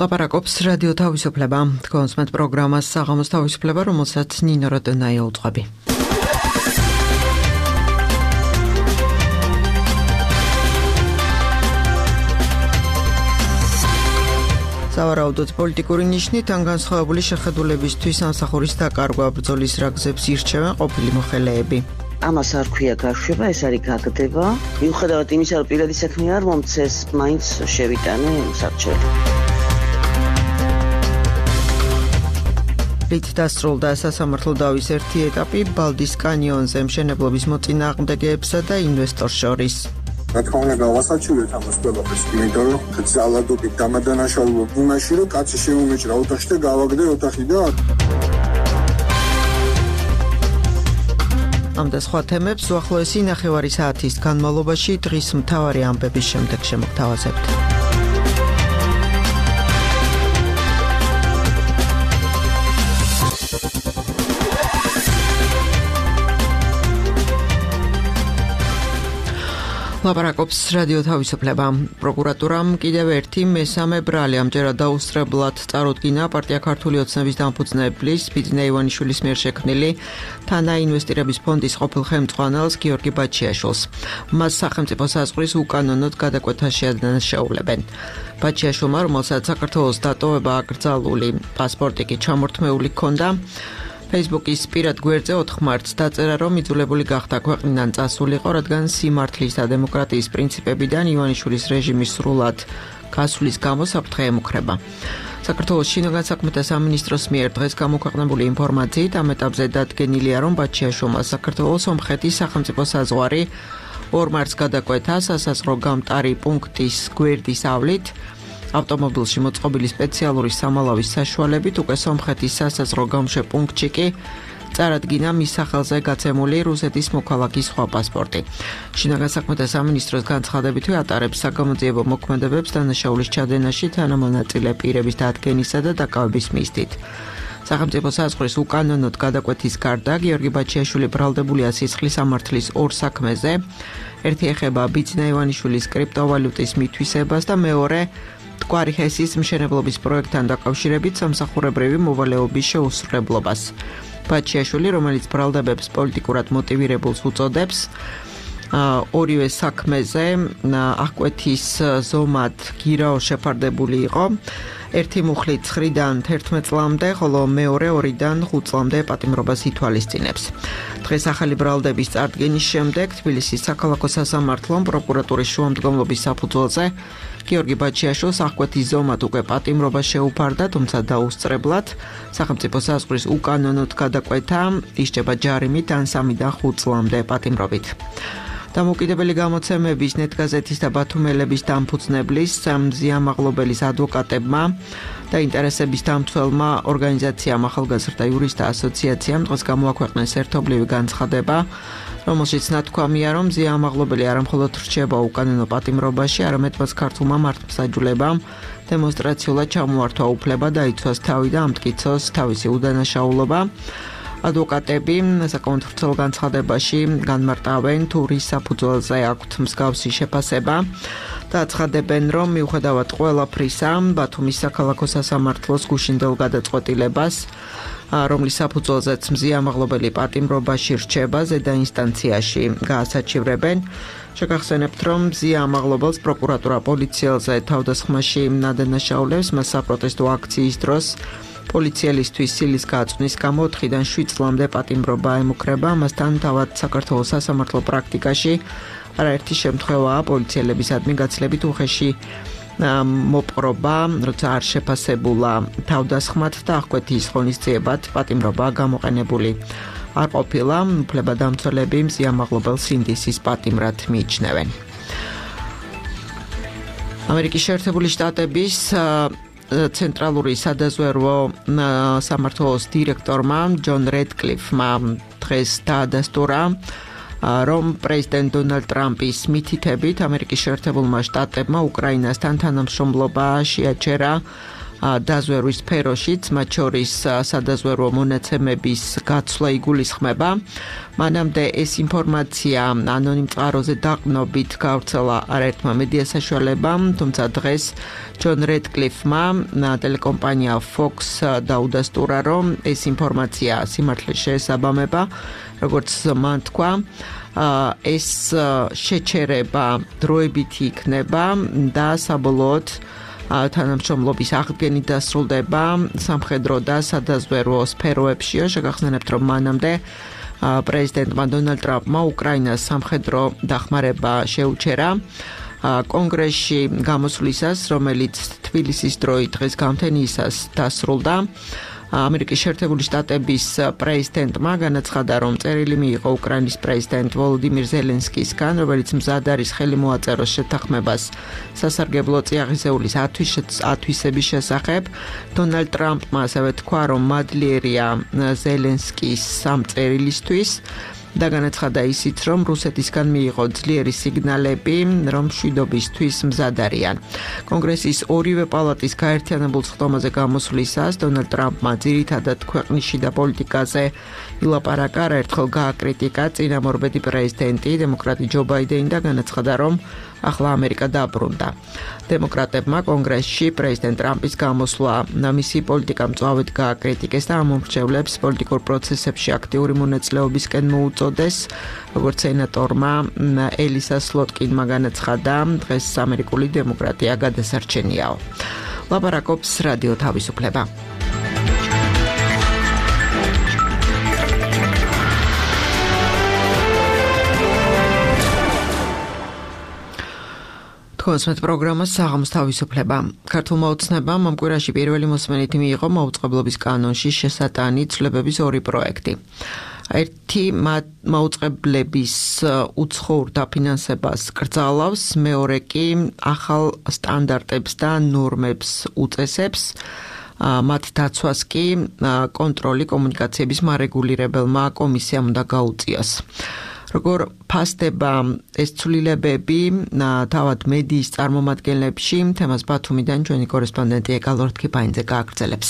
ლაპარაკობს რადიო თავისუფლება. თქვენს მეტ პროგრამას საღამოს თავისუფლება, რომელსაც ნინო როდონაია უძღვები. სავარაუდოდ პოლიტიკური ნიშნით ან განსხვავებული შეხედულებისთვის ამსახურის დაკარგვა ბრძოლის რაგზებს ირჩევენ ყოფილი მოხელეები. ამას არ ქვია გაშვება, ეს არის გაგდება. მიუხედავად იმისა, რომ პირადი საქმე არ მომცეს, მაინც შევიტანე საბჭოები. რით დასრულდა სასამართლო დავის ერთი ეტაპი ბალდის კანიონზე მშენებლობის მოწინააღმდეგეებსა და ინვესტორს შორის. რა თქმა უნდა გავასაჩივრეთ ამას ყველაფერს, იმიტომ რომ ძალადობით დამადანაშაულობ იმაში, რომ კაცი შემომეჭრა ოთახში და გავაგდე ოთახი და ამ და სხვა თემებს უახლოესი ნახევარი საათის განმავლობაში დღის მთავარი ამბების შემდეგ შემოგთავაზებთ. ლაპარაკობს რადიო თავისუფლება. პროკურატურამ კიდევ ერთი მესამე ბრალი ამჯერად დაუსწრებლად წარუდგინა პარტია ქართული ოცნების დამფუძნებლის ბიძინა ივანიშვილის მიერ შექმნილი თანაინვესტირების ფონდის ყოფილ ხელმძღვანელს გიორგი ბაჩიაშვილს. მას სახელმწიფო საზღვრის უკანონოდ გადაკვეთაში ადანაშაულებენ. ბაჩიაშვილმა, რომელსაც საქართველოს დატოვება აკრძალული პასპორტი კი ჩამორთმეული ჰქონდა, Facebook-ის პირად გვერდზე 4 მარტს დაწერა, რომ იძულებული გახდა ქვეყნიდან წასულიყო, რადგან სიმართლის და დემოკრატიის პრინციპებიდან ივანიშვილის რეჟიმის სრულად გასვლის გამო საფრთხე ემუქრება. საქართველოს შინაგან საქმეთა სამინისტროს მიერ დღეს გამოქვეყნებული ინფორმაციით ამ ეტაპზე დადგენილია, რომ ბაჩიაშვილმა საქართველოს სომხეთის სახელმწიფო საზღვარი 2 მარტს გადაკვეთა სასაზღვრო გამტარი პუნქტის გვერდის ავლით. ავტომობილში მოწყობილი სპეციალური სამალავის საშუალებით უკვე სომხეთის სასაზღვრო გამშვე პუნქტში კი წარადგინა მის სახელზე გაცემული რუსეთის მოქალაქის სხვა პასპორტი. შინაგან საქმეთა სამინისტროს განცხადებითი ატარებს საგამოძიებო მოქმედებებს დანაშაულის ჩადენაში თანამონაწილე პირების დადგენისა და დაკავების მიზნით. სახელმწიფო საზღვრის უკანონოდ გადაკვეთის გარდა გიორგი ბაჩიაშვილი ბრალდებულია სისხლის სამართლის 2 საქმეზე. ერთი ეხება ბიძინა ივანიშვილის კრიპტოვალუტის მითვისებას და მეორე მტკვარი ჰესის მშენებლობის პროექტთან დაკავშირებით სამსახურებრივი მოვალეობის შეუსრულებლობას. ბაჩიაშვილი, რომელიც ბრალდებებს პოლიტიკურად მოტივირებულს უწოდებს, ორივე საქმეზე აღკვეთის ზომად გირაო შეფარდებული იყო. ერთი მუხლი 9-დან 11 წლამდე, ხოლო მეორე 2-დან 5 წლამდე პატიმრობას ითვალისწინებს. დღეს ახალი ბრალდების წარდგენის შემდეგ თბილისის საქალაქო სასამართლომ პროკურატურის შუამდგომლობის საფუძველზე გიორგი ბაჩიაშვილს აღკვეთის ზომად უკვე პატიმრობა შეუფარდა, თუმცა დაუსწრებლად სახელმწიფო საზღვრის უკანონოდ გადაკვეთა ისჯება ჯარიმით ან 3-დან 5 წლამდე პატიმრობით. დამოუკიდებელი გამოცემების ნეტგაზეთის და ბათუმელების დამფუძნებლის მზია მაღლობელის ადვოკატებმა და ინტერესების დამცველმა ორგანიზაციამ ახალგაზრდა იურისტთა ასოციაციამ დღეს გამოაქვეყნეს ერთობლივი განცხადება, რომელშიც ნათქვამია, რომ მზია მაღლობელი არამხოლოდ რჩება უკანონო პატიმრობაში, არამედ მას ქართულმა მართლმსაჯულებამ დემონსტრაციულად ჩამოართვა უფლება დაიცვას თავი და ამტკიცოს თავისი უდანაშაულობა. ადვოკატები საკონტროლ განცხადებაში განმარტავენ თუ რის საფუძველზე აქვთ მსგავსი შეფასება და აცხადებენ, რომ მიუხედავად ყველაფრისა, ბათუმის საქალაქო სასამართლოს გუშინდელ გადაწყვეტილებას, რომლის საფუძველზეც მზია მაღლობელი პატიმრობაში რჩება, ზედა ინსტანციაში გაასაჩივრებენ. შეგახსენებთ, რომ მზია მაღლობელს პროკურატურა პოლიციელზე თავდასხმაში ადანაშაულებს, მას საპროტესტო აქციის დროს პოლიციელისთვის სილის გაწვნის გამო 4-დან 7 წლამდე პატიმრობა ემუქრება. მასთან თავად საქართველოს სასამართლო პრაქტიკაში არაერთი შემთხვევაა პოლიციელებისადმი გაცილებით უხეში მოპყრობა, როცა არ შეფასებულა თავდასხმად და აღკვეთის ღონისძიებად პატიმრობა გამოყენებული არ ყოფილა. უფლებადამცველები მზია მაღლობელს ინდისის პატიმრად მიიჩნევენ. ამერიკის შეერთებული შტატების ცენტრალური სადაზვერვო სამმართველოს დირექტორმა ჯონ რედკლიფმა დღეს დაადასტურა, რომ პრეზიდენტ დონალდ ტრამპის მითითებით ამერიკის შეერთებულმა შტატებმა უკრაინასთან თანამშრომლობა შეაჩერა დაზვერვის სფეროშიც, მათ შორის სადაზვერვო მონაცემების გაცვლა იგულისხმება. მანამდე ეს ინფორმაცია ანონიმ წყაროზე დაყრდნობით გავრცელა არაერთმა მედია საშუალებამ, თუმცა დღეს ჯონ რედკლიფმა ტელეკომპანია Fox დაუდასტურა, რომ ეს ინფორმაცია სიმართლეს შეესაბამება, როგორც მან თქვა. ეს შეჩერება დროებითი იქნება და საბოლოოდ თანამშრომლობის აღდგენით დასრულდება სამხედრო და სადაზვერვო სფეროებშიო. შეგახსენებთ, რომ მანამდე პრეზიდენტმა დონალდ ტრამპმა უკრაინას სამხედრო დახმარება შეუჩერა კონგრესში გამოსვლისას, რომელიც თბილისის დროით დღეს გამთენიისას დასრულდა. ამერიკის შეერთებული შტატების პრეზიდენტმა განაცხადა, რომ წერილი მიიღო უკრაინის პრეზიდენტ ვოლოდიმირ ზელენსკისგან, რომელიც მზად არის ხელი მოაწეროს შეთანხმებას სასარგებლო წიაღისეულის ათვისების შესახებ. დონალდ ტრამპმა ასევე თქვა, რომ მადლიერია ზელენსკის ამ წერილისთვის და განაცხადა ისიც, რომ რუსეთისგან მიიღო ძლიერი სიგნალები, რომ მშვიდობისთვის მზად არიან. კონგრესის ორივე პალატის გაერთიანებულ სხდომაზე გამოსვლისას დონალდ ტრამპმა ძირითადად ქვეყნის შიდა პოლიტიკაზე ილაპარაკა, არაერთხელ გააკრიტიკა წინამორბედი პრეზიდენტი დემოკრატი ჯო ბაიდენი და განაცხადა, რომ ახლა ამერიკა დაბრუნდა. დემოკრატებმა კონგრესში პრეზიდენტ ტრამპის გამოსვლა მისი პოლიტიკა მწვავედ გააკრიტიკეს და ამომრჩევლებს პოლიტიკურ პროცესებში აქტიური მონაწილეობისკენ მოუწოდეს, როგორც სენატორმა ელისა სლოტკინმა განაცხადა, დღეს ამერიკული დემოკრატია გადასარჩენიაო. ლაპარაკობს რადიო თავისუფლება. კონსმეთ პროგრამას საღამოს თავისუფლება. ქართულმა ოცნებამ ამ კვირაში პირველი მოსმენით მიიღო მაუწყებლობის კანონში შესატანი ცვლილებების ორი პროექტი. ერთი მაუწყებლების უცხოურ დაფინანსებას კრძალავს, მეორე კი ახალ სტანდარტებს და ნორმებს უწესებს. მათ დაცვას კი კონტროლი კომუნიკაციების მარეგულირებელმა კომისიამ უნდა გაუწიოს. როგორ ფასდება ეს ცვლილებები თავად მედიის წარმომადგენლებში, თემას ბათუმიდან ჩვენი კორესპონდენტი ეკალორ თქიფაინძე გააგრძელებს.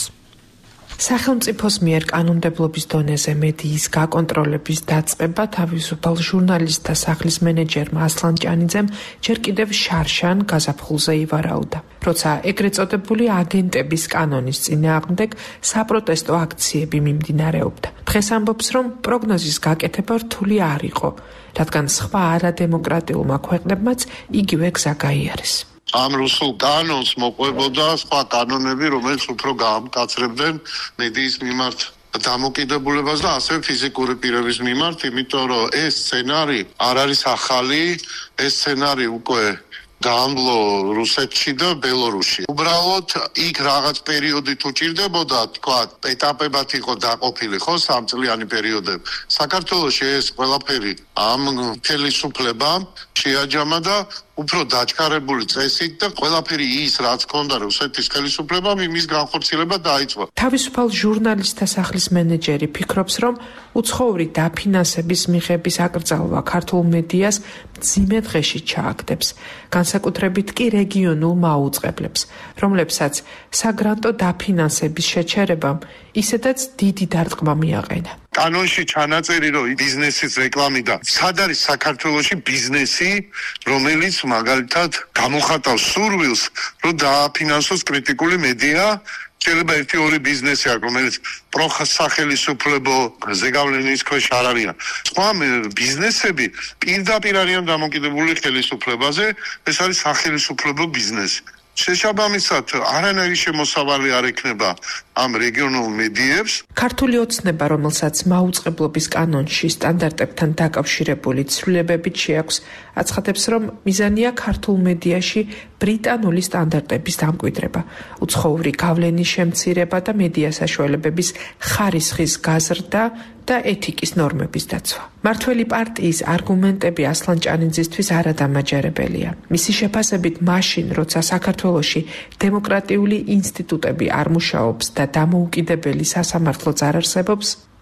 სახელმწიფოს მიერ კანონმდებლობის დონეზე მედიის გაკონტროლების დაწყება თავისუფალ ჟურნალისტთა სახლის მენეჯერმა ასლან ჭანიძემ ჯერ კიდევ შარშან გაზაფხულზე ივარაუდა. როცა ეგრეთ წოდებული აგენტების კანონის წინააღმდეგ საპროტესტო აქციები მიმდინარეობდა. დღეს ამბობს, რომ პროგნოზის გაკეთება რთული არ იყო, რადგან სხვა არადემოკრატიულმა ქვეყნებმაც იგივე გზა გაიარეს. ამ რუსულ კანონს მოყვებოდა სხვა კანონები, რომელიც უფრო გაამკაცრებდნენ მედიის მიმართ დამოკიდებულებას და ასევე ფიზიკური პირების მიმართ, იმიტომ რომ ეს სცენარი არ არის ახალი, ეს სცენარი უკვე გამბლო რუსეთში და ბელორუსში. უბრალოდ იქ რაღაც პერიოდი თუ ჭირდებოდა, თქვა, ეტაპებად იყო დაყოფილი, ხო, 3 წლიანი პერიოდები. საქართველოში ეს ყველაფერი ამ ხელისუფლებამ შეაჯამა და უფრო დაჩქარებული წესით და ყველაფერი ის, რაც ჰქონდა რუსეთის ხელისუფლებამ, იმის განხორციელება დაიწყო. თავისუფალ ჟურნალისტთა სახლის მენეჯერი ფიქრობს, რომ უცხოური დაფინანსების მიღების აკრძალვა ქართულ მედიას მძიმე დღეში ჩააგდებს, განსაკუთრებით კი რეგიონულ მაუწყებლებს, რომლებსაც საგრანტო დაფინანსების შეჩერებამ ისედაც დიდი დარტყმა მიაყენა. კანონში ჩანაწერი, რომ ბიზნესის რეკლამი და სად არის საქართველოში ბიზნესი, რომელიც მაგალითად გამოხატავს სურვილს, რომ დააფინანსოს კრიტიკული მედია, შეიძლება 1-2 ბიზნესი აქვს, რომელიც პროსახელისუფლებო ზეგავლენის ქვეშ არ არიან. სხვა ბიზნესები პირდაპირ არიან დამოკიდებული ხელისუფლებაზე, ეს არის სახელისუფლებო ბიზნესი. შეშაბამისად, არანაირი შემოსავალი არ ექნება ამ რეგიონულ მედიებს. ქართული ოცნება, რომელსაც მაუწყებლობის კანონში სტანდარტებთან დაკავშირებული ცვლილებებით შეაქვს, აცხადებს, რომ მიზანია ქართულ მედიაში ბრიტანული სტანდარტების დამკვიდრება, უცხოური გავლენის შემცირება და მედია საშუალებების ხარისხის გაზრდა და ეთიკის ნორმების დაცვა. მართველი პარტიის არგუმენტები ასლან ჭანიძისთვის არადამაჯერებელია. მისი შეფასებით, მაშინ, როცა საქართველოში დემოკრატიული ინსტიტუტები არ მუშაობს და დამოუკიდებელი სასამართლოც არ არსებობს,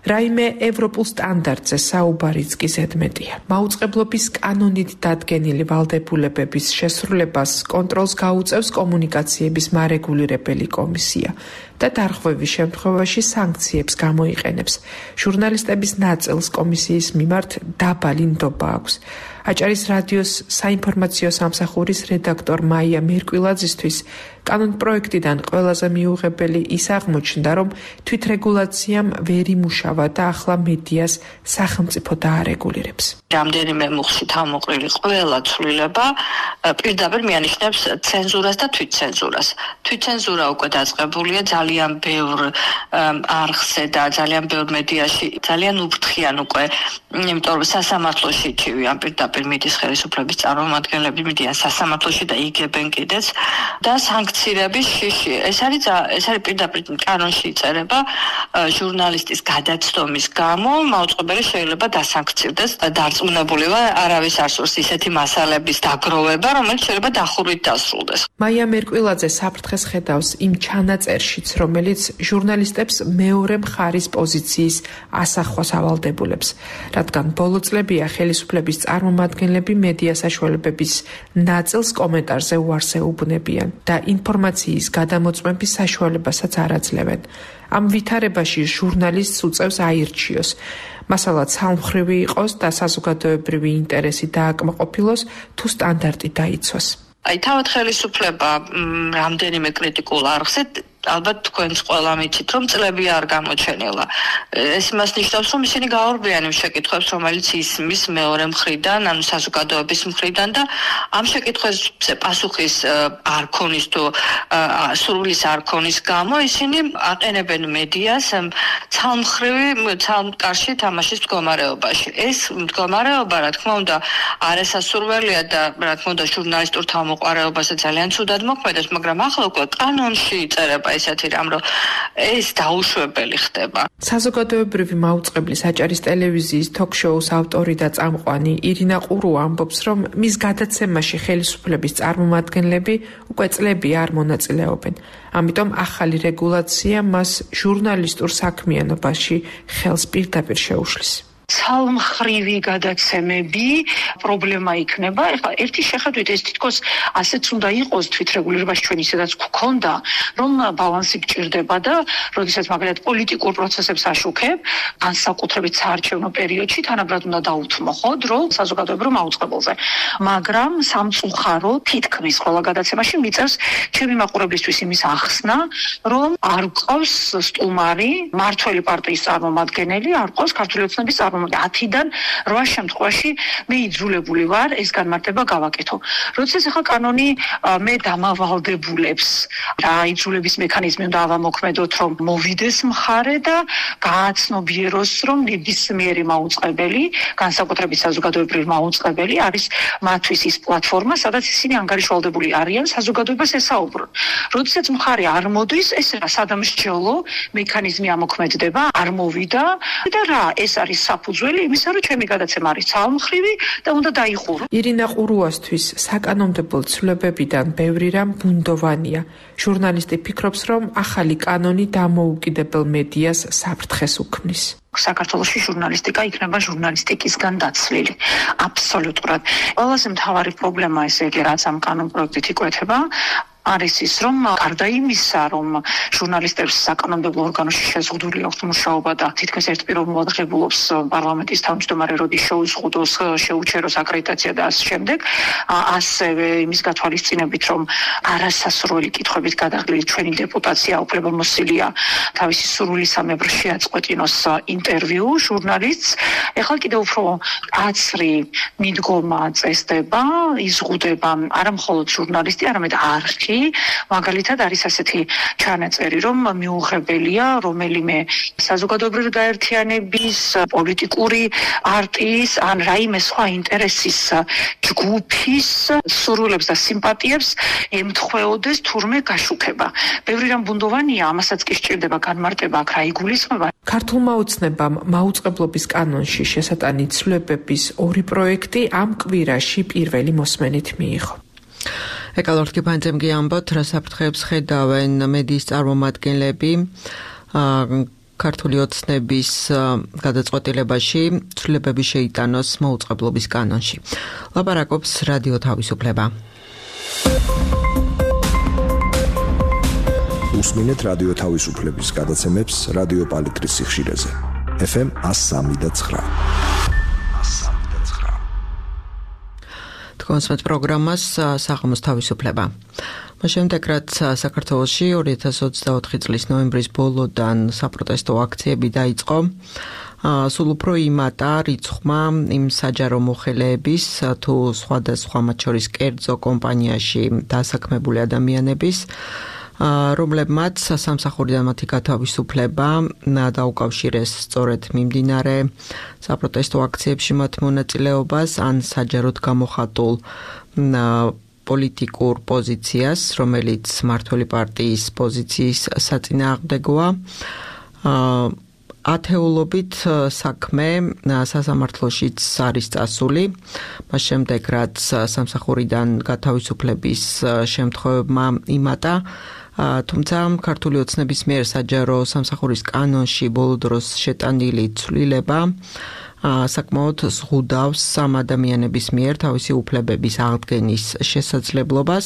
რაიმე ევროპულ სტანდარტზე საუბარიც კი ზედმეტია. მაუწყებლობის კანონით დადგენილი ვალდებულებების შესრულებას კონტროლს გაუწევს კომუნიკაციების მარეგულირებელი კომისია და დარღვევის შემთხვევაში სანქციებს გამოიყენებს. ჟურნალისტების ნაწილს კომისიის მიმართ დაბალი ნდობა აქვს. აჭარის რადიოს საინფორმაციო სამსახურის რედაქტორ მაია მერკვილაძისთვის კანონპროექტიდან ყველაზე მიუღებელი ის აღმოჩნდა, რომ თვითრეგულაციამ ვერ იმუშავა და ახლა მედიას სახელმწიფო დაარეგულირებს. რამდენიმე მუხლში თავმოყრილი ყველა ცვლილება პირდაპირ მიანიშნებს ცენზურას და თვითცენზურას. თვითცენზურა უკვე დაწყებულია ძალიან ბევრ არხზე და ძალიან ბევრ მედიაში, ძალიან უფრთხიან უკვე, იმიტომ რომ სასამართლოში ჩივიან პირდაპირ მედიის ხელისუფლების წარმომადგენლები მიდიან სასამართლოში და იგებენ კიდეც და სანქციების შიში. ეს არის პირდაპირ კანონში იწერება ჟურნალისტის გადაცდომის გამო მაუწყებელი შეიძლება დასანქცირდეს და დარწმუნებული ვარ, არავის არ სურს ისეთი მასალების დაგროვება, რომელიც შეიძლება დახურვით დასრულდეს. მაია მერკვილაძე საფრთხეს ხედავს იმ ჩანაწერშიც, რომელიც ჟურნალისტებს მეორე მხარის პოზიციის ასახვას ავალდებულებს, რადგან ბოლო წლებია ხელისუფლების წარმომადგენლები მედია საშუალებების ნაწილს კომენტარზე უარს ეუბნებიან და ინფორმაციის გადამოწმების საშუალებასაც არ აძლევენ. ამ ვითარებაში ჟურნალისტს უწევს აირჩიოს. მასალა ცალმხრივი იყოს და საზოგადოებრივი ინტერესი დააკმაყოფილოს თუ სტანდარტი დაიცვას. თავად ხელისუფლება რამდენიმე კრიტიკულ არხზე ალბათ თქვენც ყველა მიცით, რომ წლები არ გამოჩენილა. ეს იმას ნიშნავს, რომ ისინი გაურბიან იმ შეკითხვებს, რომელიც ისმის მეორე მხრიდან, ანუ საზოგადოების მხრიდან და ამ შეკითხვებზე პასუხის არ ქონის თუ სურვილის არ ქონის გამო ისინი აყენებენ მედიას ცალმკარში თამაშის მდგომარეობაში. ეს მდგომარეობა, რა თქმა უნდა, არ ესასურველია და რა თქმა უნდა ჟურნალისტურ თავმოყარეობაზე ძალიან ცუდად მოქმედებს, მაგრამ ახლა უკვე კანონში იწერება ესეთი რამ, რომ ეს დაუშვებელი ხდება. საზოგადოებრივი მაუწყებლის აჭარის ტელევიზიის თოქ-შოუს ავტორი და წამყვანი ირინა ყურუ ამბობს, რომ მის გადაცემაში ხელისუფლების წარმომადგენლები უკვე წლები არ მონაწილეობენ. ამიტომ ახალი რეგულაცია მას ჟურნალისტურ საქმიანობაში ხელს პირდაპირ შეუშლის. ცალმხრივი გადაცემები პრობლემა იქნება. ეხლა ერთი შეხედვით ეს თითქოს ასეც უნდა იყოს თვითრეგულირებაში ჩვენ ისედაც გვქონდა, რომ ბალანსი გჭირდება და როდესაც მაგალითად პოლიტიკურ პროცესებს აშუქებ, განსაკუთრებით საარჩევნო პერიოდში თანაბრად უნდა დაუთმო ხო დრო საზოგადოებრივ მაუწყებელზე. მაგრამ სამწუხარო თითქმის ყველა გადაცემაში მიწევს ჩემი მაყურებლისთვის იმის ახსნა, რომ არ ყავს სტუმარი, მართველი პარტიის წარმომადგენელი, არ ყავს ქართული ოცნების 10-დან 8 შემთხვევაში მე იძულებული ვარ ეს განმარტება გავაკეთო. როდესაც ახლა კანონი მე დამავალდებულებს რა იძულების მექანიზმი უნდა ავამოქმედოთ, რომ მოვიდეს მხარე და გააცნობიეროს, რომ ნებისმიერი მაუწყებელი, განსაკუთრებით საზოგადოებრივი მაუწყებელი არის მათთვის ის პლატფორმა, სადაც ისინი ანგარიშვალდებული არიან საზოგადოებას ესაუბრონ. როდესაც მხარე არ მოდის, ეს სადამსჯელო მექანიზმი ამოქმედდება, არ მოვიდა და რა ეს არის საფუძველი იმისა, რომ ჩემი გადაცემა არის ცალმხრივი და უნდა დაიხურო. ირინა ყურუასთვის საკანონმდებლო ცვლილებებიდან ბევრი რამ ბუნდოვანია. ჟურნალისტი ფიქრობს, რომ ახალი კანონი დამოუკიდებელ მედიას საფრთხეს უქმნის. საქართველოში ჟურნალისტიკა იქნება ჟურნალისტიკისგან დაცლილი. აბსოლუტურად. ყველაზე მთავარი პრობლემა ესე იგი, რაც ამ კანონპროექტით იკვეთება, არის ის, რომ გარდა იმისა, რომ ჟურნალისტებს საკანონმდებლო ორგანოში შეზღუდული აქვს მუშაობა და თითქმის ერთპიროვნულად ღებულობს პარლამენტის თავმჯდომარე როდის შეუზღუდოს, შეუჩეროს აკრედიტაცია და ამ შემდეგ, ასევე იმის გათვალისწინებით, რომ არასასურველი კითხვებით გადაღლილი ჩვენი დეპუტაცია უფლებამოსილია თავისი სურვილისამებრ შეაწყვეტინოს ინტერვიუ ჟურნალისტს. ეხლა კიდევ უფრო აცრი მიდგომა წესდება, იზღუდება არა მხოლოდ ჟურნალისტი, არამედ არხი. მაგალითად არის ასეთი ჩანაწერი, რომ მიუღებელია რომელიმე საზოგადოებრივი გაერთიანების, პოლიტიკური პარტიის ან რაიმე სხვა ინტერესის ჯგუფის სურვილებს და სიმპათიებს ემთხვეოდეს თურმე გაშუქება. ბევრი რამ ბუნდოვანია, ამასაც კი სჭირდება განმარტება, აქ რა იგულისხმება. ქართულმა ოცნებამ მაუწყებლობის კანონში შესატანი ცვლილებების 2 პროექტი ამ კვირაში პირველი მოსმენით მიიღო. ეკალორტ კიბანძემ კი ამბობთ, რა საფრთხეებს ხედავენ მედიის წარმომადგენლები ქართული ოცნების გადაწყვეტილებაში ცვლილებები შეიტანოს მოუწყებლობის კანონში. ლაპარაკობს რადიო თავისუფლება. უსმინეთ რადიო თავისუფლების გადაცემებს რადიო პალიტრის სიხშირეზე. FM 103.9. თქვენს პროგრამას საღამოს თავისუფლება. შემდეგ რაც საქართველოში 2024 წლის ნოემბრის ბოლოდან საპროტესტო აქციები დაიწყო, სულ უფრო იმატა რიცხვმა იმ საჯარო მოხელეების თუ სხვადასხვა მათ შორის კერძო კომპანიაში დასაქმებული ადამიანების, რომლებმაც სამსახურიდან მათი გათავისუფლება დაუკავშირეს სწორედ მიმდინარე საპროტესტო აქციებში მათ მონაწილეობას ან საჯაროდ გამოხატულ პოლიტიკურ პოზიციას, რომელიც მმართველი პარტიის პოზიციის საწინააღმდეგოა. ათეულობით საქმე სასამართლოშიც არის წასული, მას შემდეგ რაც სამსახურიდან გათავისუფლების შემთხვევებმა იმატა, თუმცა ქართული ოცნების მიერ საჯარო სამსახურის კანონში ბოლო დროს შეტანილი ცვლილება საკმაოდ ზღუდავს ამ ადამიანების მიერ თავისი უფლებების აღდგენის შესაძლებლობას.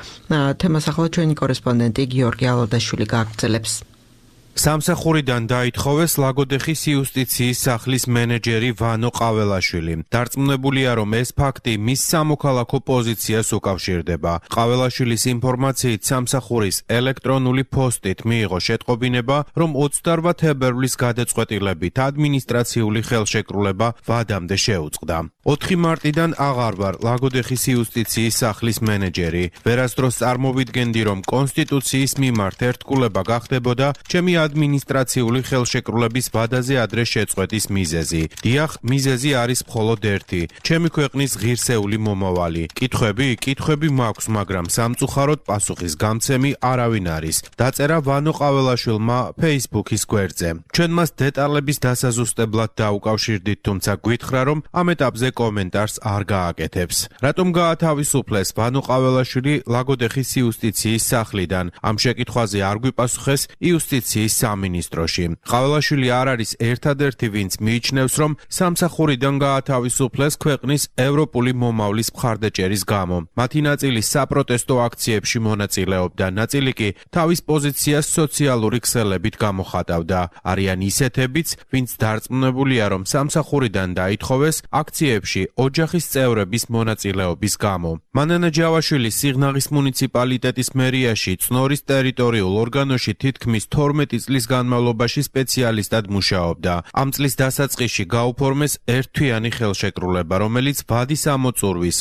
თემას ახლა ჩვენი კორესპონდენტი გიორგი ალადაშვილი გააგრძელებს. სამსახურიდან დაითხოვეს ლაგოდეხის იუსტიციის სახლის მენეჯერი ვანო ყაველაშვილი. დარწმუნებულია, რომ ეს ფაქტი მის სამოქალაქო პოზიციას უკავშირდება. ყაველაშვილის ინფორმაციით სამსახურის ელექტრონული პოსტით მიიღო შეტყობინება, რომ 28 თებერვლის გადაწყვეტილებით ადმინისტრაციული ხელშეკრულება ვადამდე შეუწყდა. 4 მარტიდან აღარ ვარ ლაგოდეხის იუსტიციის სახლის მენეჯერი. ვერასდროს წარმოვიდგენდი, რომ კონსტიტუციის მიმართ ერთგულება გახდებოდა ჩემი ადმინისტრაციული ხელშეკრულების ვადაზე ადრე შეწყვეტის მიზეზი. დიახ, მიზეზი არის მხოლოდ ერთი. ჩემი ქვეყნის ღირსეული მომავალი. კითხვები მაქვს, მაგრამ სამწუხაროდ პასუხის გამცემი არავინ არის. დაწერა ვანო ყაველაშვილმა Facebook-ის გვერდზე. ჩვენ მას დეტალების დასაზუსტებლად დაუკავშირდით, თუმცა გვითხრა, რომ ამ ეტაპზე კომენტარს არ გააკეთებს. რატომ გაათავისუფლეს ვანო ყაველაშვილი ლაგოდეხის იუსტიციის სახლიდან? ამ შეკითხვაზე არ გვიპასუხეს იუსტიციის სამინისტროში. ყაველაშვილი არ არის ერთადერთი, ვინც მიიჩნევს, რომ სამსახურიდან გაათავისუფლეს ქვეყნის ევროპული მომავლის მხარდაჭერის გამო. მათი ნაწილი საპროტესტო აქციებში მონაწილეობდა, ნაწილი კი თავის პოზიციას სოციალური ქსელებით გამოხატავდა. არიან ისეთებიც, ვინც დარწმუნებულია, რომ სამსახურიდან დაითხოვეს აქციებში ოჯახის წევრების მონაწილეობის გამო. მანანა ჯავაშვილი სიღნაღის მუნიციპალიტეტის მერიაში წნორის ტერიტორიულ ორგანოში თითქმის 12 წლის განმავლობაში სპეციალისტად მუშაობდა. ამ წლის დასაწყისში გაუფორმეს ერთთვიანი ხელშეკრულება, რომელიც ვადის ამოწურვის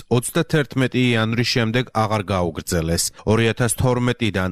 31 იანვრის შემდეგ აღარ გაუგრძელეს. 2012-დან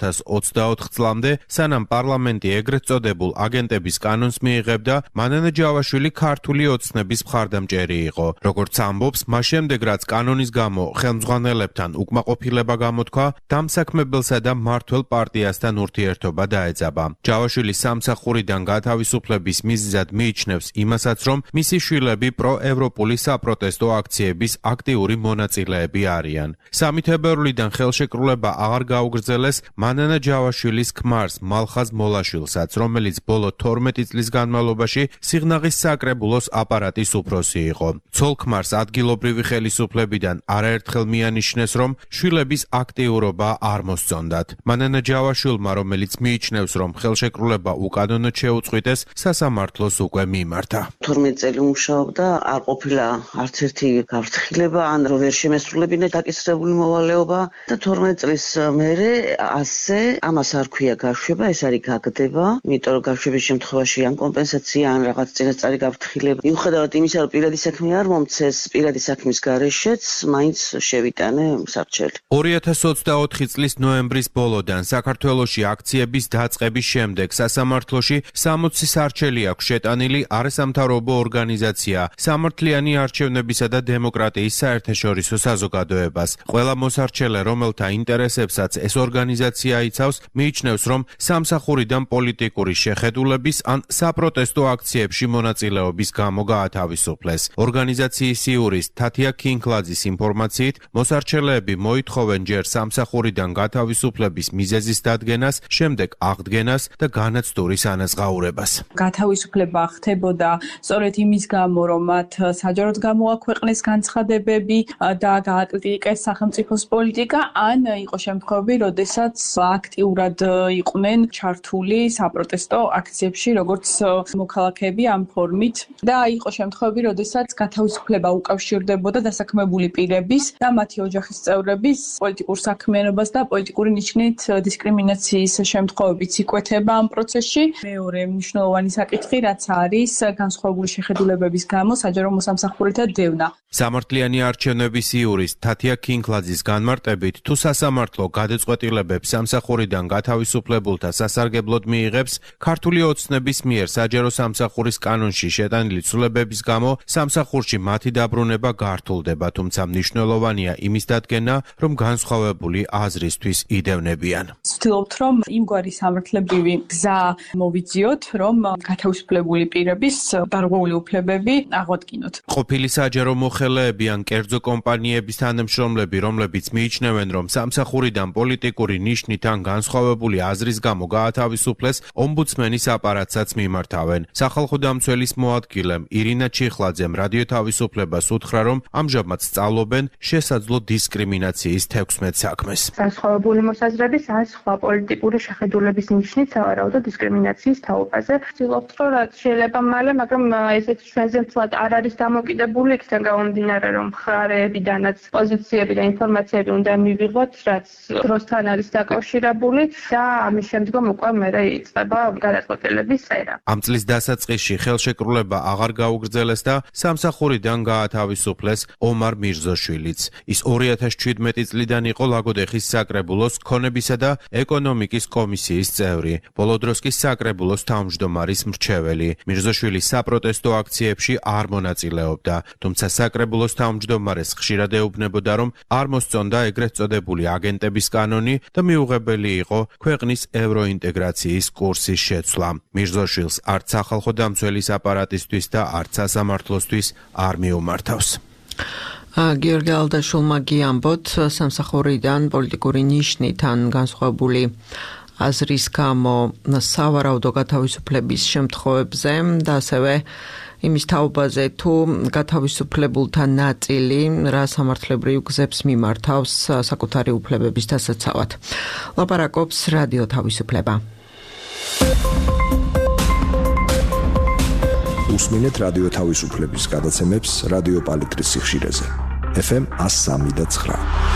2024 წლამდე, სანამ პარლამენტი ეგრეთ წოდებულ აგენტების კანონს მიიღებდა, მანანა ჯავაშვილი ქართული ოცნების მხარდამჭერი იყო. როგორც ამბობს, მას შემდეგ რაც კანონის გამო ხელმძღვანელებთან უკმაყოფილება გამოთქვა, დამსაქმებელსა და მმართველ პარტიასთან ურთიერთობა დაეძაბა. ჯავაშვილი სამსახურიდან გათავისუფლების მიზეზად მიიჩნევს იმასაც, რომ მისი შვილები პროევროპული საპროტესტო აქციების აქტიური მონაწილეები არიან. 3 თებერვლიდან ხელშეკრულება აღარ გაუგრძელეს მანანა ჯავაშვილის ქმარს მალხაზ მოლაშვილსაც, რომელიც ბოლო 12 წლის განმავლობაში სიღნაღის საკრებულოს აპარატის უფროსი იყო. ცოლ-ქმარს ადგილობრივი ხელისუფლებიდან არაერთხელ მიანიშნეს, რომ შვილების აქტიურობა არ მოსწონდათ. მანანა ჯავაშვილმა, რომელიც მიიჩნევს, რომ ხელშეკრულება უკანონოდ შეუწყვიტეს, სასამართლოს უკვე მიმართა. 12 წელი მუშაობდა, არ ყოფილა არც ერთი გაფრთხილება, ან რო ვერ შემესრულებინა დაკისრებული მოვალეობა და 12 წლის მერე ასე ამას არ ქვია გაშვება, ეს არის გაგდება, იმიტომ რომ გაშვების შემთხვევაში ან კომპენსაცია, ან რაღაც წინასწარი გაფრთხილება. მიუხედავად იმისა, რომ პირადი საქმე არ მომცეს, პირადი საქმის გარეშეც მაინც შევიტანე სარჩელი. 2024 წლის ნოემბრის ბოლოდან საქართველოში აქციების დაწყების შემდეგ სასამართლოში 60 სარჩელი აქვს შეტანილი არასამთავრობო ორგანიზაცია სამართლიანი არჩევნებისა და დემოკრატიის საერთაშორისო საზოგადოებას. ყველა მოსარჩელე, რომელთა ინტერესებსაც ეს ორგანიზაცია იცავს, მიიჩნევს, რომ სამსახურიდან პოლიტიკური შეხედულების ან საპროტესტო აქციებში მონაწილეობის გამო გაათავისუფლეს. ორგანიზაციის იურის თათია ქინკლაძის ინფორმაციით, მოსარჩელეები მოითხოვენ ჯერ სამსახურიდან გათავისუფლების მიზეზის დადგენას, შემდეგ აღდგენას, და განაცდურის ანაზღაურებას. გათავისუფლება ხდებოდა სწორედ იმის გამო, რომ მათ საჯაროდ გამოაქვეყნეს განცხადებები და გააკრიტიკეს სახელმწიფოს პოლიტიკა, ან იყო შემთხვევები, როდესაც აქტიურად იყვნენ ჩართული საპროტესტო აქციებში, როგორც მოქალაქეები ამ ფორმით და იყო შემთხვევები, როდესაც გათავისუფლება უკავშირდებოდა დასაქმებული პირების და მათი ოჯახის წევრების პოლიტიკურ საქმიანობას და პოლიტიკური ნიშნით დისკრიმინაციის შემთხვევებიც იკვეთება ამ პროცესში. მეორე მნიშვნელოვანი საკითხი, რაც არის განსხვავებული შეხედულებების გამო საჯარო მოსამსახურეთა დევნა. სამართლიანი არჩევნების იურის თათია ქინგლაძის განმარტებით, თუ სასამართლო გადაწყვეტილებებს სამსახურიდან გათავისუფლებულთა სასარგებლოდ მიიღებს, ქართული ოცნების მიერ საჯარო სამსახურის კანონში შეტანილი ცვლილებების გამო სამსახურში მათი დაბრუნება გართულდება, თუმცა მნიშვნელოვანია იმის დადგენა, რომ განსხვავებული აზრისთვის იდევნებიან. ვცდილობთ, რომ იმგვარი სამართლებრივი გზა მოვიძიოთ, რომ გათავისუფლებული პირების დარღვეული უფლებები აღვადგინოთ. ყოფილი საჯარო მოხელეები ან კერძო კომპანიების თანამშრომლები, რომლებიც მიიჩნევენ, რომ სამსახურიდან პოლიტიკური ნიშნით ან განსხვავებული აზრის გამო გაათავისუფლეს, ომბუდსმენის აპარატსაც მიმართავენ. სახალხო დამცველის მოადგილემ ირინა ჩიხლაძემ რადიო თავისუფლებას უთხრა, რომ ამჟამად სწავლობენ შესაძლო დისკრიმინაციის 16 საქმეს. განსხვავებული მოსაზრების ან სხვა პოლიტიკური შეხედულების ნიშნით სავარაუდო დისკრიმინაციის თაობაზე ვცდილობთ, რომ რაც შეიძლება მალე, მაგრამ ესეც ჩვენზე მთლად არ არის დამოკიდებული, იქიდან გამომდინარე, რომ მხარეებიდანაც პოზიციები და ინფორმაციები უნდა მივიღოთ, რაც დროსთან არის დაკავშირებული და ამის შემდგომ უკვე მერე იწყება გადაწყვეტილების წერა. ამ წლის დასაწყისში ხელშეკრულება აღარ გაუგრძელეს და სამსახურიდან გაათავისუფლეს ომარ მირზოშვილიც. ის 2017 წლიდან იყო ლაგოდეხის საკრებულოს ქონებისა და ეკონომიკის კომისიის წევრი. ბოლო დროს კი საკრებულოს თავმჯდომარის მრჩეველი. მირზოშვილი საპროტესტო აქციებში არ მონაწილეობდა, თუმცა საკრებულოს თავმჯდომარეს ხშირად ეუბნებოდა, რომ არ მოსწონდა ეგრეთ წოდებული აგენტების კანონი და მიუღებელი იყო ქვეყნის ევროინტეგრაციის კურსის შეცვლა. მირზოშვილს არც სახალხო დამცველის აპარატისთვის და არც სასამართლოსთვის არ მიუმართავს. გიორგი ალდაშვილმა გიამბოთ, სამსახურიდან პოლიტიკური ნიშნით ან განსხვავებული აზრის გამო სავარაუდო გათავისუფლების შემთხვევებზე და ასევე იმის თაობაზე, თუ გათავისუფლებულთა ნაწილი რა სამართლებრივ გზებს მიმართავს საკუთარი უფლებების დასაცავად. ლაპარაკობს რადიო თავისუფლება. უსმინეთ რადიო თავისუფლების გადაცემებს რადიო პალიტრის სიხშირეზე. FM 103.9.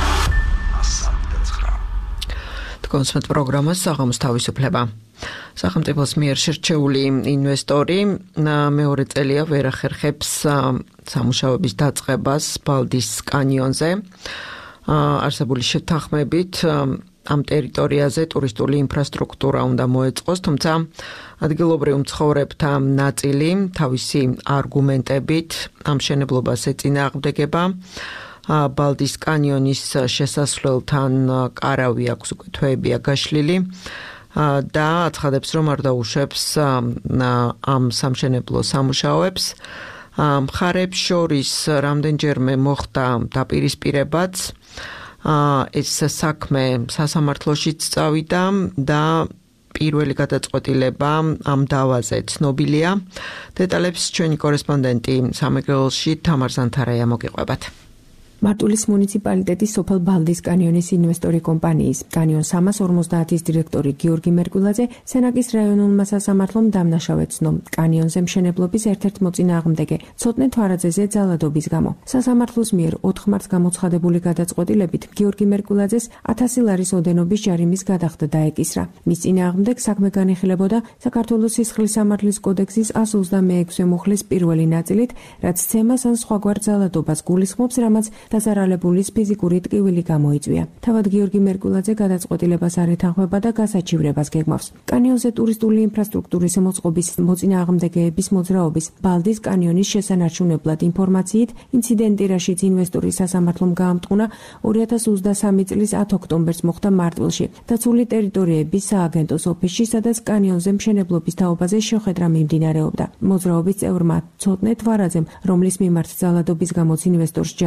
კონსმეთ პროგრამას საღამოს თავისუფლება. სახელმწიფოს მიერ შერჩეული ინვესტორი მეორე წელია ვერ ახერხებს სამუშაოების დაწყებას ბალდის კანიონზე. არსებული შეთანხმებით ამ ტერიტორიაზე ტურისტული ინფრასტრუქტურა უნდა მოეწყოს, თუმცა ადგილობრივ მცხოვრებთა ნაწილი თავისი არგუმენტებით ამ შენებლობას ეწინააღმდეგება. ბალდის კანიონის შესასვლელთან კარავი აქვს, უკვე თვეებია გაშლილი და აცხადებს, რომ არ დაუშვებს ამ სამშენებლო სამუშაოებს. მხარებს შორის რამდენჯერმე მოხდა დაპირისპირებაც. ეს საქმე სასამართლოშიც წავიდა და პირველი გადაწყვეტილება ამ დავაზე ცნობილია. დეტალებს ჩვენი კორესპონდენტი სამეგრელოში თამარ ზანთარაია მოგიყვებათ. მარტვილის მუნიციპალიტეტის სოფელ ბალდის კანიონის ინვესტორი კომპანიის კანიონ 350-ის დირექტორი გიორგი მერკულაძე სენაკის რაიონულმა სასამართლომ დამნაშავედ ცნო კანიონზე მშენებლობის ერთ-ერთ მოწინააღმდეგე ცოტნე თვარაძეზე ძალადობის გამო. სასამართლოს მიერ 4 მარტს გამოცხადებული გადაწყვეტილებით გიორგი მერკულაძეს 1000 ლარის ოდენობის ჯარიმის გადახდა დაეკისრა. მის წინააღმდეგ საქმე განიხილებოდა საქართველოს სისხლის სამართლის კოდექსის 126 მუხლის პირველი ნაწილით, რაც ცემას ან სხვაგვარ ძალადობას გულისხმობს, რამაც დაზარალებულის ფიზიკური ტკივილი გამოიწვია. თავად გიორგი მერკულაძე გადაწყვეტილებას არ ეთანხმება და გასაჩივრებას გეგმავს. კანიონზე ტურისტული ინფრასტრუქტურის მოწყობის მოწინააღმდეგეების მოძრაობის ბალდის კანიონის შესანარჩუნებლად ინფორმაციით ინციდენტი, რაშიც ინვესტორი სასამართლომ გაამტყუნა 2023 წლის 10 ოქტომბერს მოხდა მარტვილში, დაცული ტერიტორიების სააგენტოს ოფისში, სადაც კანიონზე მშენებლობის თაობაზე შეხვედრა მიმდინარეობდა. მოძრაობის წევრმა ცოტნე თვარაძემ, რომლის მიმართ ძალადობის გამოც ინვესტორს ჯარიმა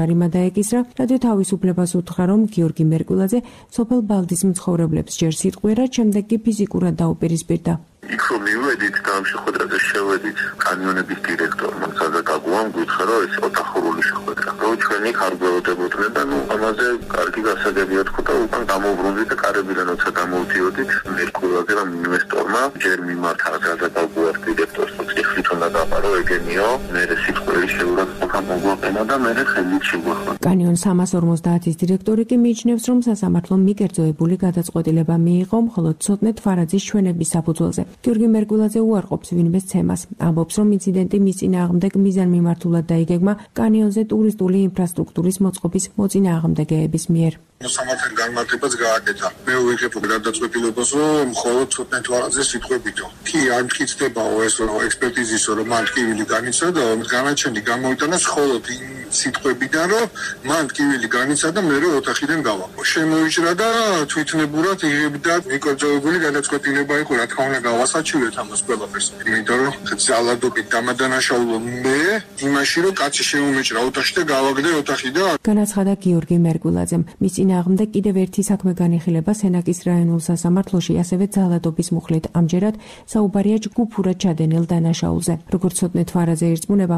დაეკისრა, რადიო თავისუფლებას უთხრა, რომ გიორგი მერკულაძე სოფელ ბალდის მცხოვრებლებს ჯერ სიტყვიერად, შემდეგ კი ფიზიკურად დაუპირისპირდა. იქ რომ მივედით და ამ შეხვედრაზე შევედით კანიონების დირექტორმა საზაკაგუამ გითხრა რომ ეს ოთახურული შეხვედრა რომ ჩვენი ხარბელოდებოდნენ და ამაზე კარგი გასაგებია თქვა და უკან გამოვრუნდით და კარებიდან როცა გამოვდიოდით მერკულაძე რომ ინვესტორმა ჯერ მიმართა საზაკაგუას დირექტორს წიხლით უნდა დაპარო ეგენიო მე სიტყვიერი შეურაცხყოფა მოგვაყენა და მე ხელით შეგვახვა. კანიონ 350-ის დირექტორი კი მიიჩნევს, რომ სასამართლომ მიკერძოებული გადაწყვეტილება მიიღო, მხოლოდ ცოტნე თვარაძის ჩვენების საფუძველზე. გიორგი მერკულაძე უარყოფს ვინმეს ცემას. ამბობს, რომ ინციდენტი მის წინააღმდეგ მიზანმიმართულად დაიგეგმა კანიონზე ტურისტული ინფრასტრუქტურის მოწყობის მოწინააღმდეგეების მიერ. მოსამართლე განმარტებაც გააკეთა. მე ვიღებ გადაწყვეტილებას, რომ მხოლოდ ცოტნე თვარაძეს სიტყვებითო. კი არ მტკიცდებაო ეს ექსპერტიზისო, რომ მან ტკივილი განიცადა, განაჩენი გამოიტანა მხოლოდ იმ სიტყვებიდან, რომ მან ტკივილი განიცადა, მე ოთახიდან გავაყო. შემოიჭრა და თვითნებურად იღებდა მიკერძოებული გადაწყვეტილება იყო, რა თქმა უნდა, გავასაჩივრეთ ამას ყველაფერს. იმიტომ რომ ძალადობით დამადანაშაულო მე იმაში, რომ კაცი შემომეჭრა ოთახში და გავაგდე ოთახი და განაცხადა გიორგი მერკულაძემ. მის წინააღმდეგ კიდევ ერთი საქმე განიხილება სენაკის რაიონულ სასამართლოში, ასევე ძალადობის მუხლით. ამჯერად საუბარია ჯგუფურად ჩადენილ დანაშაულზე. როგორც ცოტნე თვარაძე ირწმუნება,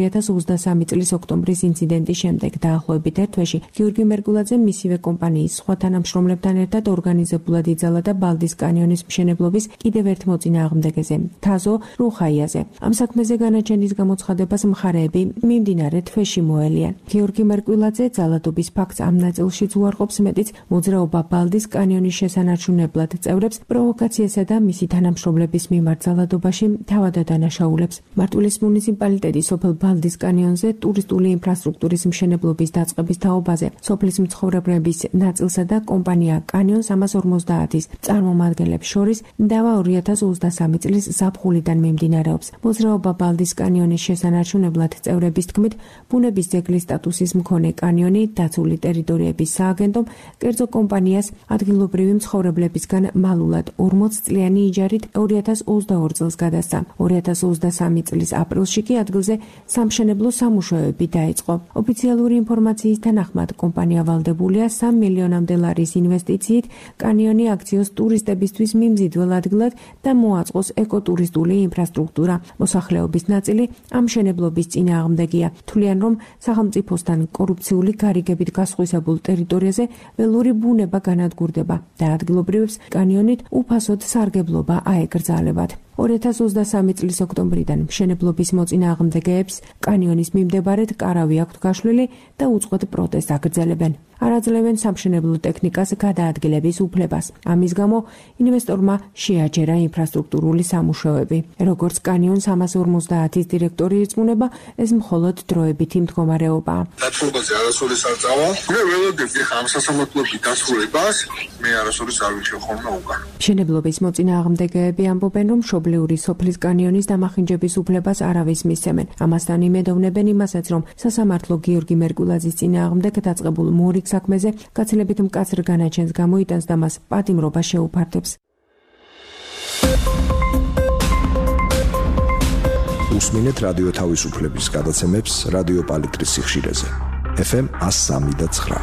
2023 წლის ოქტომბრის ინციდენტის შემდეგ დაახლოებით ერთ თვეში გიორგი მერკულაძე მისივე კომპანიის სხვა თანამშრომლებთან ერთად ორგანიზებულად იძალა და ბალდის კანიონის მშენებლობის კიდევ ერთ მოწინააღმდეგეზე, თაზო რუხაიაზე. ამ საქმეზე განაჩენის გამოცხადებას მხარეები მიმდინარე თვეში მოელიან. გიორგი მერკულაძე ძალადობის ფაქტს ამ ნაწილშიც უარყოფს, მეტიც მოძრაობა ბალდის კანიონის შესანარჩუნებლად წევრებს პროვოკაციასა და მისი თანამშრომლების მიმართ ძალადობაში თავად დანაშაულებს. მარტვილის მუნიციპალიტეტი სოფელ ბალდის კანიონზე ტურისტული ინფრასტრუქტურის მშენებლობის დაწყების თაობაზე სოფლის მცხოვრებლების ნაწილსა და კომპანია კანიონ 350-ის წარმომადგენლებს შორის დავა 2023 წლის ზაფხულიდან მიმდინარეობს. მოძრაობა ბალდის კანიონის შესანარჩუნებლად წევრების თქმით, ბუნების ძეგლის სტატუსის მქონე კანიონი დაცული ტერიტორიების სააგენტომ კერძო კომპანიას ადგილობრივი მცხოვრებლებისგან მალულად 40 წლიანი იჯარით 2022 წელს გადასცა. 2023 წლის აპრილში კი ადგილზე სამშენებლო სამუშაოები დაიწყო. ოფიციალური ინფორმაციის თანახმად, კომპანია ვალდებულია 3 მილიონამდე ლარის ინვესტიციით კანიონი აქციოს ტურისტებისთვის მიმზიდველ ადგილად და მოაწყოს ეკოტურისტული ინფრასტრუქტურა. მოსახლეობის ნაწილი ამ მშენებლობის წინააღმდეგია. თვლიან, რომ სახელმწიფოსთან კორუფციული გარიგებით გასხვისებულ ტერიტორიაზე ველური ბუნება განადგურდება და ადგილობრივებს კანიონით უფასოდ სარგებლობა აეკრძალებათ. 2023 წლის ოქტომბრიდან მშენებლობის მოწინააღმდეგეებს კანიონის მიმდებარედ კარავი აქვთ გაშლილი და უწყვეტ პროტესტს აგრძელებენ. არაძლევენ სამშენებლო ტექნიკას გადაადგილების უფლებას. ამის გამო ინვესტორმა შეაჯერა ინფრასტრუქტურული სამუშაოები. როგორც კანიონ 350-ის დირექტორი ირწმუნება, ეს მხოლოდ დროებითი მდგომარეობაა. დათმობაზე არასოდეს არ წავა. მე ველოდები ამ სასამართლოების დასრულებას, მე არასოდეს არ ვიცი ხოლმე უკან. მშენებლობის მოწინააღმდეგეები ამბობენ, რომ მშობლიური სოფლის კანიონის დამახინჯების უფლებას არავის მისცემენ. ამასთან იმედოვნებენ იმასაც, რომ სასამართლო გიორგი მერკულაძის წინააღმდეგ დაწყებულ მორიგ საქმეზე გაცილებით მკაცრ განაჩენს გამოიტანს და მას პატიმრობა შეუფარდებს. უსმინეთ რადიო თავისუფლების გადაცემებს რადიო პალიტრის სიხშირეზე. FM 103.9.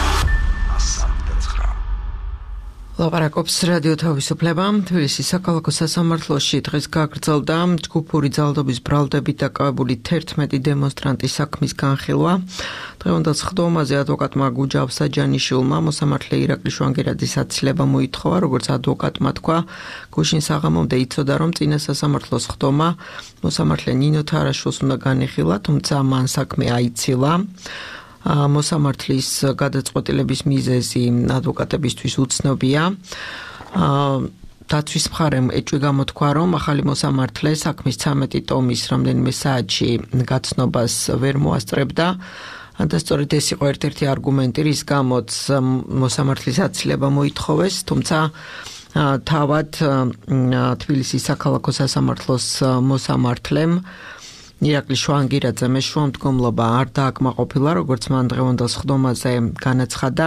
ლაპარაკობს რადიო თავისუფლება. თბილისის საქალაქო სასამართლოში დღეს გაგრძელდა ჯგუფური ძალადობის ბრალდებით დაკავებული 11 დემონსტრანტის საქმის განხილვა. დღევანდელ სხდომაზე ადვოკატმა გუჯავ საჯანიშვილმა მოსამართლე ირაკლი შვანგერაძის აცილება მოითხოვა. როგორც ადვოკატმა თქვა, გუშინ საღამომდე იცოდა, რომ წინა სასამართლოს სხდომა მოსამართლე ნინო თარაშვილს უნდა განიხილა, თუმცა მან საქმე აიცილა. მოსამართლის გადაწყვეტილების მიზეზი ადვოკატებისთვის უცნობია. დაცვის მხარემ ეჭვი გამოთქვა, რომ ახალი მოსამართლე საქმის 13 ტომის რამდენიმე საათში გაცნობას ვერ მოასწრებდა. და სწორედ ეს იყო ერთ-ერთი არგუმენტი, რის გამოც მოსამართლის აცილება მოითხოვეს, თუმცა თავად თბილისის საქალაქო სასამართლოს მოსამართლემ ირაკლი შვანგირაძემ შუამდგომლობა არ დააკმაყოფილა, როგორც მან დღევანდელ სხდომაზე განაცხადა.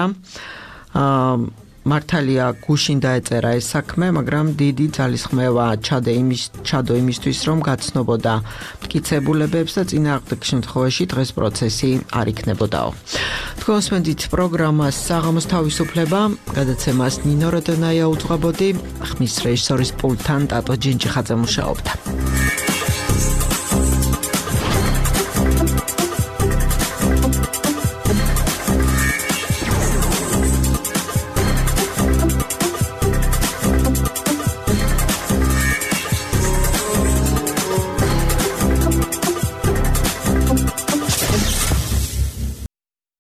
მართალია გუშინ დაეწერა ეს საქმე, მაგრამ დიდი ძალისხმევა ჩადო იმისთვის, რომ გაცნობოდა მტკიცებულებებს და წინააღმდეგ შემთხვევაში დღეს პროცესი არ იქნებოდაო. თქვენსმენდით პროგრამას საღამოს თავისუფლება, გადაცემას ნინო როდონაია უძღვებოდი, ხმის რეჟისორის პულტთან ტატო ჯინჯიხაძე მუშაობდა.